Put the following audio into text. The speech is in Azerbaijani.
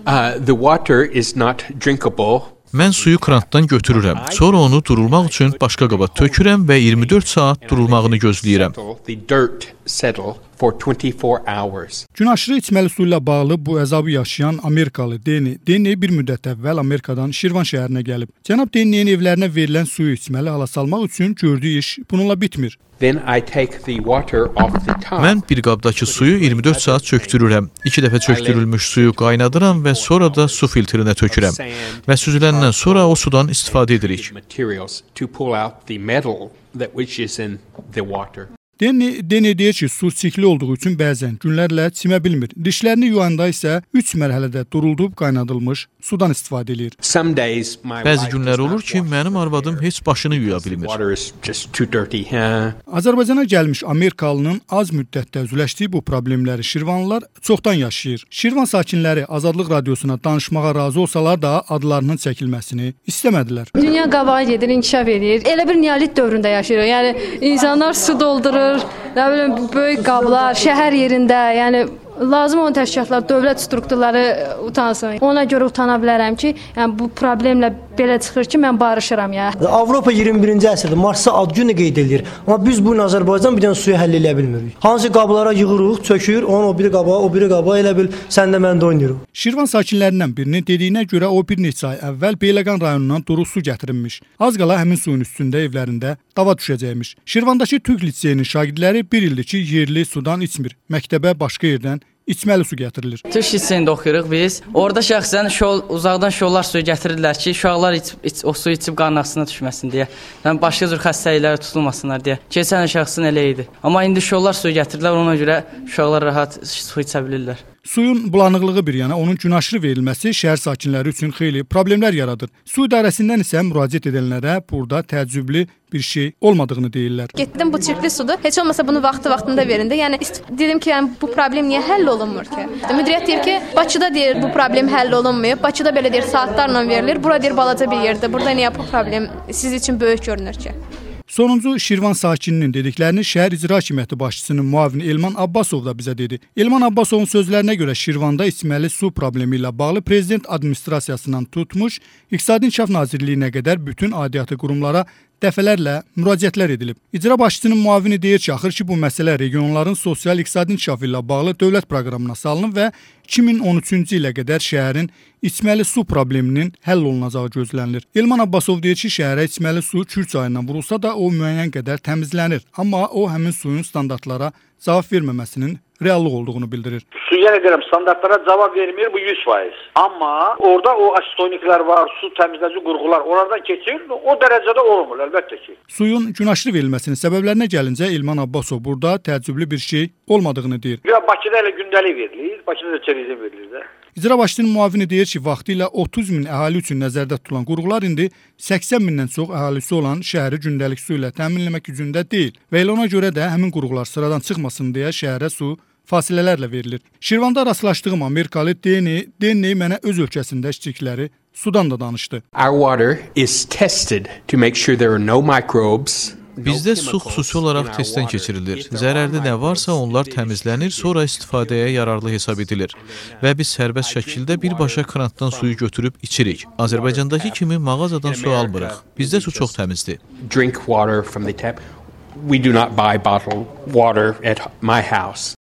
The water is not drinkable. Mən suyu krantdan götürürəm. Sonra onu durulmaq üçün başqa qaba tökürəm və 24 saat durulmağını gözləyirəm. Gün aşırı içməli su ilə bağlı bu əzabı yaşayan Amerikalı Deni. Deni bir müddət əvvəl Amerikadan Şirvan şəhərinə gəlib. Cənab Deni'nin evlərinə verilən suyu içməli hala salmaq üçün gördüyü iş bununla bitmir. Mən bir qabdakı suyu 24 saat çöktürürəm. 2 dəfə çöktürülmüş suyu qaynadıram və sonra da su filtrinə tökürəm. Və süzüləndən sonra o sudan istifadə edirik. Deni deyir ki, su çirkli olduğu üçün bəzən günlərlə çimə bilmir. Dişlərini yuyanda isə 3 mərhələdə duruldub qaynadılmış sudan istifadə edir. Bəzi günlər olur ki, mənim arvadım heç başını yuya bilmir. Azərbaycana gəlmiş Amerikalının az müddətdə üzləşdiyi bu problemləri Şirvanlılar çoxdan yaşayır. Şirvan sakinləri Azadlıq Radiosuna danışmağa razı olsalar da adlarının çəkilməsini istəmədilər. Dünya qabağa gedir, inkişaf edir. Elə bir neolit dövründə yaşayırıq. Yəni insanlar su doldurur, nə bilim böyük qablar, şəhər yerində, yəni lazım olan təşkilatlar, dövlət strukturları utansın. Ona görə utana bilərəm ki, yəni bu problemlə belə çıxır ki, mən barışıram ya. Avropa 21-ci əsrdə Marsda ad günü qeyd edir. Amma biz bu Azərbaycan bir dənə suyu həll edə bilmirik. Hansı qablara yığırıq, çökür, onu o biri qaba elə bil sən də mən də oynayırıq. Şirvan sakinlərindən birinin dediyinə görə o bir neçə ay əvvəl Beyləqan rayonundan duru su gətirilmiş. Az qala həmin suyun üstündə evlərində dava düşəcəkmiş. Şirvandakı Türk liseyinin şagirdləri bir ildir ki, yerli sudan içmir. Məktəbə başqa yerdən içməli su gətirilir. Türk liseyində oxuyuruq biz. Orada şəxsən uzaqdan şollar suyu gətirirlər ki, uşaqlar o suyu içib qarnasına düşməsin deyə. Yəni başqa cür xəstəliklərə tutulmasınlar deyə. Keçən il şəxsən elə idi. Amma indi şollar suyu gətirirlər, ona görə uşaqlar rahat su içə bilirlər. Suyun bulanıqlığı bir yana, onun gün aşırı verilməsi şəhər sakinləri üçün xeyli problemlər yaradır. Su idarəsindən isə müraciət edənlərə burada təəccüblü bir şey olmadığını deyirlər. Getdim bu çirkli sudur. Heç olmasa bunu vaxtında verin də. Yəni dedim ki, yəni bu problem niyə həll olunmur ki? Müdiriyyət deyir ki, Bakıda deyir bu problem həll olunmayıb. Bakıda belə deyir saatlarla verilir. Bura deyir balaca bir yerdir. Burada niyə bu problem siz üçün böyük görünür ki? Sonuncu Şirvan sakininin dediklərini şəhər icra hakimiyyəti başçısının müavini Elman Abbasov da bizə dedi. Elman Abbasovun sözlərinə görə Şirvanda içməli su problemi ilə bağlı prezident administrasiyasından tutmuş, İqtisadi İnkişaf Nazirliyinə qədər bütün aidiyyatı qurumlara dəfələrlə müraciətlər edilib. İcra başçısının müavini deyir ki, axır ki bu məsələ regionların sosial-iqtisadi inkişafı ilə bağlı dövlət proqramına salınıb və 2013-cü ilə qədər şəhərin içməli su probleminin həll olunacağı gözlənilir. Elman Abbasov deyir ki, şəhərə içməli su Kür çayından vurulsa da o müəyyən qədər təmizlənir. Amma o həmin suyun standartlara cavab verməməsinin reallıq olduğunu bildirir. Su yenə deyirəm, standartlara cavab vermir, bu 100%. Amma orada o astoniklər var, su təmizləyici qurğular oradan keçir, o dərəcədə olmur əlbəttə ki. Suyun gün aşırı verilməsinin səbəblərinə gəlincə Elman Abbasov burada təəccüblü bir şey olmadığını deyir. Bakıda elə gündəlik verilir, Bakıda da çerizm verilir də. İcra başçının müavini deyir ki, vaxtilə 30 min əhali üçün nəzərdə tutulan qurğular indi 80 mindən çox əhalisi olan şəhəri gündəlik su ilə təminləmək gücündə deyil və elə ona görə də həmin qurğular sıradan çıxmasın deyə şəhərə su fasilələrlə verilir. Şirvanda rastlaşdığım Amerikalı Deni mənə öz ölkəsində içdikləri sudan da danışdı. Our water is tested to make sure there are no microbes. Bizdə su xüsusi olaraq testdən keçirilir. Zərərli nə varsa onlar təmizlənir, sonra istifadəyə yararlı hesab edilir. Və biz sərbəst şəkildə birbaşa krantdan suyu götürüb içirik. Azərbaycandakı kimi mağazadan su almırıq. Bizdə su çox təmizdir. Drink water from the tap. We do not buy bottled water at my house.